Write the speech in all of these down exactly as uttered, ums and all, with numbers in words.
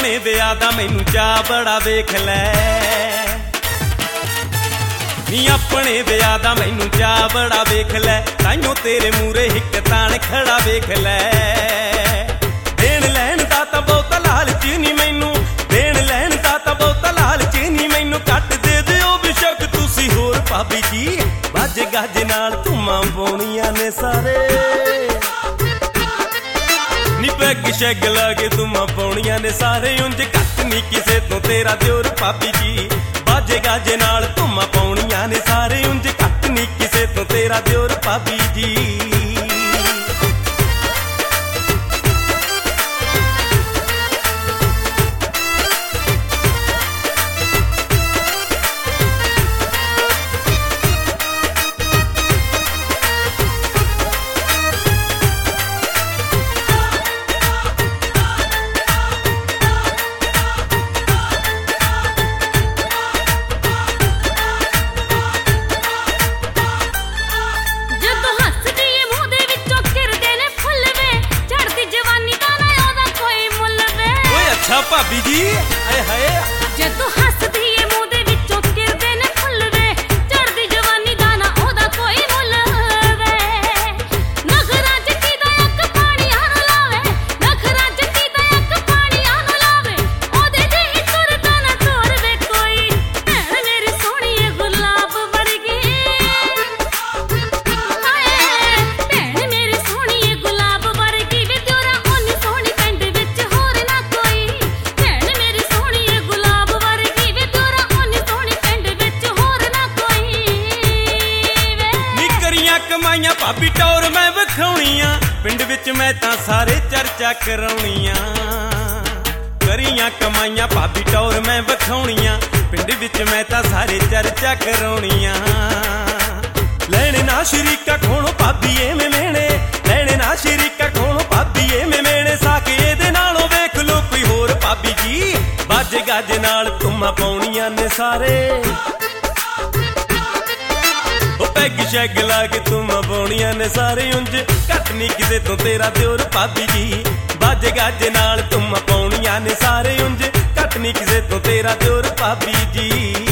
अपने विआह दा मैनू चा बड़ा वेख लै नी अपने विआह दा मैनू चा बड़ा वेख लै ताइयों तेरे मूरे हिक तान खड़ा वेख लै देण लैण दा तां बहुता लालच नी मैनू देण लैण दा तां बहुता लालच नी मैनू घट दे दिओ बेशक तुसी होर भाभी जी बाज गज नाल धूमां पाउणियां ने सारे नी पैग शैग ला के धूमां पाउणियां ने सारे उंज घट नी किसे तो तेरा दिओर भाभी जी बाजे गाजे नाल धूमां पाउणियां ने सारे उंज घट नी किसे तो तेरा दिओर भाभी जी भाभी जी आए हाय जे तू हसदी ए मुंह दे विचों किरदे ने फुੱਲ वे चढ़दी जवानी दा ना ओदा कोई मुੱਲ वे नखरा जट्टी दा अक पाणीਆਂ ਨੂੰ ਲਾਵੇ नखरा जट्टी दा अक पाणीਆਂ ਨੂੰ ਲਾਵੇ ओदे जेही तुरदा ना तोर वे कोई भैण मेरी सोहणी ए गुलाब वर्गी हाय भैण मेरी सोहणी ए गुलाब वर्गी वे तेरा ओनी सोहणी पिंड विच होर ना कोई कमाइयां भाभी टौर मैं विखाउणियां पिंड विच मैं तां सारे चर्चा कराउणियां करियां कमाइयां भाभी टौर मैं विखाउणियां पिंड विच मैं तां सारे चर्चा कराउणियां लैणे ना शरीका खोणो भाभी एवें मेणे लैणे ना शरीका खोणो भाभी एवें मेणे साके इहदे नालों वेख लो कोई होर भाभी जी बाजे गाजे नाल धूमां पाउणियां ने सारे पैग शैग ला के धूमां पाउणियां ने सारे उंज घट नी किसे तो तेरा दिओर भाभी जी बाजे गाजे नाल धूमां पाउणियां ने सारे उंज घट नी किसे तो तेरा दिओर भाभी जी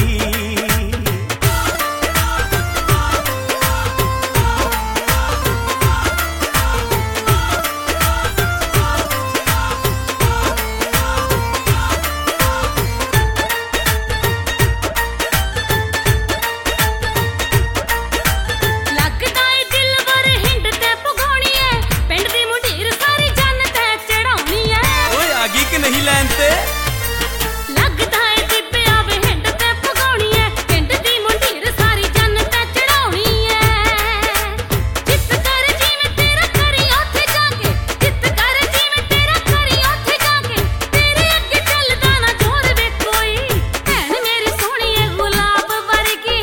नहीं लैंते लगदा है दिब्बे आवे हिंड ते पगाउणी है पिंड दी मुंडीर सारी जन ते चढ़ाउणी है जित कर जीवें तेरा करी ओथे जाके जित कर जीवें तेरा करी ओथे जाके तेरे अगे चलदा ना जोर वे कोई भैण मेरी सोहणी है गुलाब वर्गी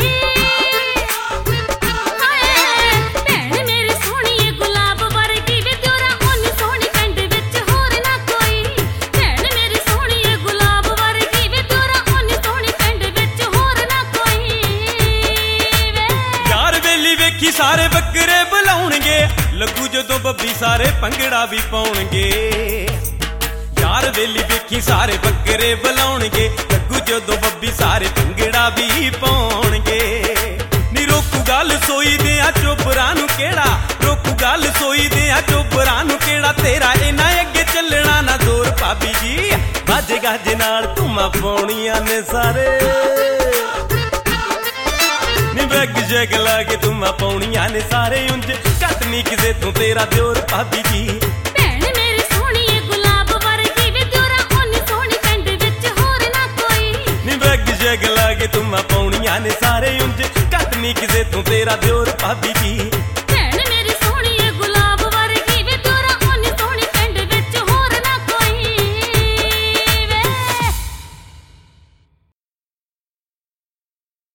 हाय भैण मेरी सोहणी है गुलाब वर्गी वे तेरा ओनी सोहणी पिंड विच होर ना कोई सारे बकरे बुलाउणगे लगू जदों बब्बी सारे भंगड़ा भी पाउणगे यार वेली वेखी सारे बकरे बुलाउणगे लगू जदों बब्बी सारे भंगड़ा भी पाउणगे नी रोकू गल सोई दे आ चोबरा नू केड़ा रोकू गल सोई दे आ चोबरा नू केड़ा तेरा इना अगे चलना ना जोर भाभी जी बाजे गाजे नाल धूमां पाउणियां ने सारे बैग शैग ला के धूमां पाउणियां ने सारे उंज घट नी किसे तो तेरा दिओर भाभी जी भैण मेरी सोहणी ए गुलाब वर्गी वे तेरा ओनी सोहणी पिंड विच होर ना कोई नी बैग शैग ला के धूमां पाउणियां ने सारे उंज घट नी किसे तो तेरा दिओर भाभी जी।